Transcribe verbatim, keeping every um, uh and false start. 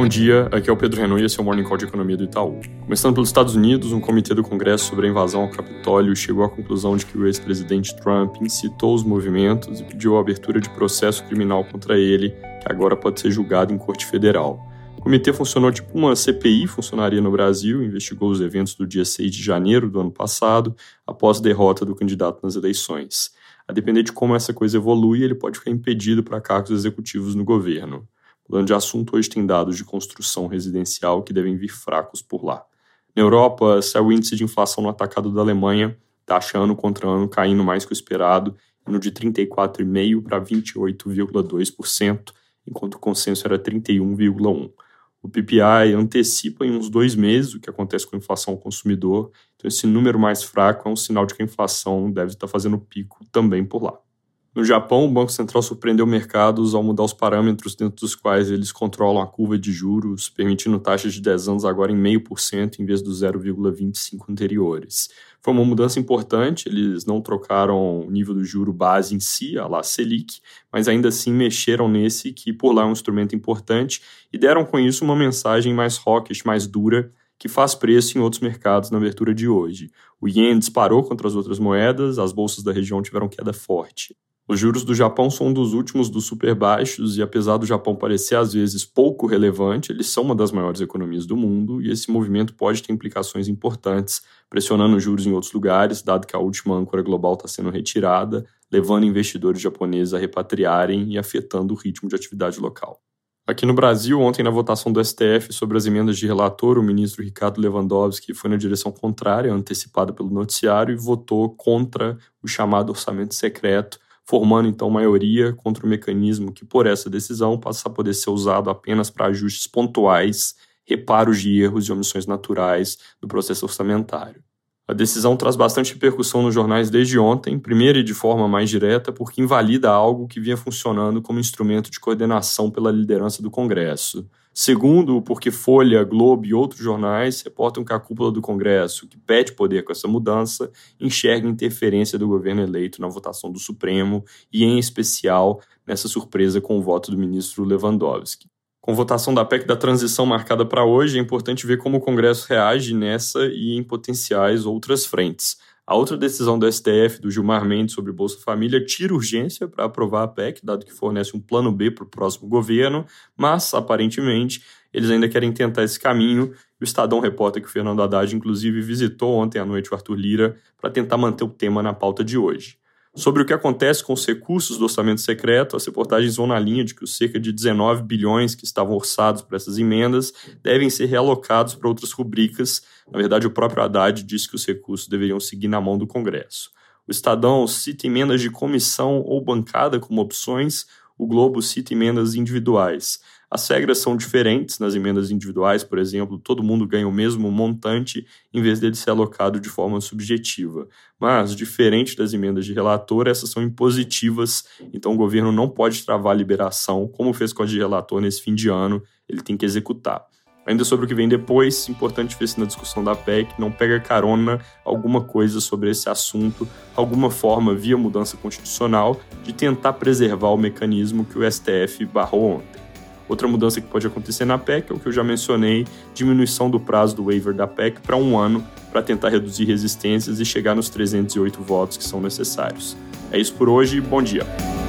Bom dia, aqui é o Pedro Renault e esse é o Morning Call de Economia do Itaú. Começando pelos Estados Unidos, um comitê do Congresso sobre a invasão ao Capitólio chegou à conclusão de que o ex-presidente Trump incitou os movimentos e pediu a abertura de processo criminal contra ele, que agora pode ser julgado em corte federal. O comitê funcionou tipo uma C P I funcionaria no Brasil, investigou os eventos do dia seis de janeiro do ano passado, após a derrota do candidato nas eleições. A depender de como essa coisa evolui, ele pode ficar impedido para cargos executivos no governo. Mudando de assunto, hoje tem dados de construção residencial que devem vir fracos por lá. Na Europa, saiu o índice de inflação no atacado da Alemanha, taxa ano contra ano caindo mais que o esperado, indo de trinta e quatro vírgula cinco por cento para vinte e oito vírgula dois por cento, enquanto o consenso era trinta e um vírgula um por cento. O P P I antecipa em uns dois meses o que acontece com a inflação ao consumidor, então esse número mais fraco é um sinal de que a inflação deve estar fazendo pico também por lá. No Japão, o Banco Central surpreendeu mercados ao mudar os parâmetros dentro dos quais eles controlam a curva de juros, permitindo taxas de dez anos agora em zero vírgula cinco por cento em vez dos zero vírgula vinte e cinco por cento anteriores. Foi uma mudança importante, eles não trocaram o nível do juro base em si, a lá Selic, mas ainda assim mexeram nesse, que por lá é um instrumento importante, e deram com isso uma mensagem mais hawkish, mais dura, que faz preço em outros mercados na abertura de hoje. O ien disparou contra as outras moedas, as bolsas da região tiveram queda forte. Os juros do Japão são um dos últimos dos super baixos e apesar do Japão parecer às vezes pouco relevante, eles são uma das maiores economias do mundo e esse movimento pode ter implicações importantes, pressionando os juros em outros lugares, dado que a última âncora global está sendo retirada, levando investidores japoneses a repatriarem e afetando o ritmo de atividade local. Aqui no Brasil, ontem na votação do S T F sobre as emendas de relator, o ministro Ricardo Lewandowski foi na direção contrária, antecipada pelo noticiário, e votou contra o chamado orçamento secreto, formando então maioria contra o mecanismo que, por essa decisão, passa a poder ser usado apenas para ajustes pontuais, reparos de erros e omissões naturais do processo orçamentário. A decisão traz bastante repercussão nos jornais desde ontem, primeiro e de forma mais direta, porque invalida algo que vinha funcionando como instrumento de coordenação pela liderança do Congresso. Segundo, porque Folha, Globo e outros jornais reportam que a cúpula do Congresso, que pede poder com essa mudança, enxerga interferência do governo eleito na votação do Supremo e, em especial, nessa surpresa com o voto do ministro Lewandowski. Com votação da P E C da transição marcada para hoje, é importante ver como o Congresso reage nessa e em potenciais outras frentes. A outra decisão do S T F, do Gilmar Mendes, sobre Bolsa Família, tira urgência para aprovar a P E C, dado que fornece um plano B para o próximo governo, mas, aparentemente, eles ainda querem tentar esse caminho. O Estadão reporta que o Fernando Haddad, inclusive, visitou ontem à noite o Arthur Lira para tentar manter o tema na pauta de hoje. Sobre o que acontece com os recursos do orçamento secreto, as reportagens vão na linha de que os cerca de dezenove bilhões que estavam orçados para essas emendas devem ser realocados para outras rubricas. Na verdade, o próprio Haddad disse que os recursos deveriam seguir na mão do Congresso. O Estadão cita emendas de comissão ou bancada como opções, o Globo cita emendas individuais. As regras são diferentes nas emendas individuais, por exemplo, todo mundo ganha o mesmo montante em vez dele ser alocado de forma subjetiva. Mas, diferente das emendas de relator, essas são impositivas, então o governo não pode travar a liberação, como fez com a de relator nesse fim de ano, ele tem que executar. Ainda sobre o que vem depois, importante ver se na discussão da P E C não pega carona alguma coisa sobre esse assunto, alguma forma, via mudança constitucional, de tentar preservar o mecanismo que o S T F barrou ontem. Outra mudança que pode acontecer na P E C é o que eu já mencionei, diminuição do prazo do waiver da P E C para um ano para tentar reduzir resistências e chegar nos trezentos e oito votos que são necessários. É isso por hoje, bom dia!